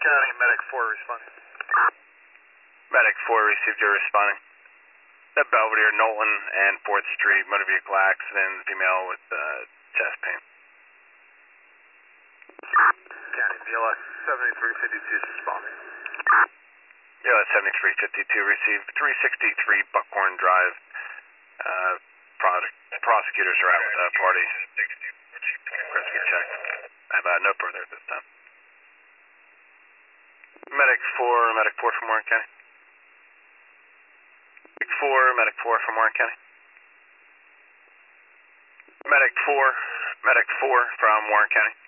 County, Medic 4 responding. Medic 4 received your responding. At Belvedere, Knowlton, and 4th Street, motor vehicle accident, female with chest pain. County, BLS 7352 is responding. BLS 7352 received 363 Buckhorn Drive. Prosecutors are out with that party. Rescue check. I have no further at this time. Medic 4 from Warren County. Medic 4 from Warren County. Medic 4 from Warren County.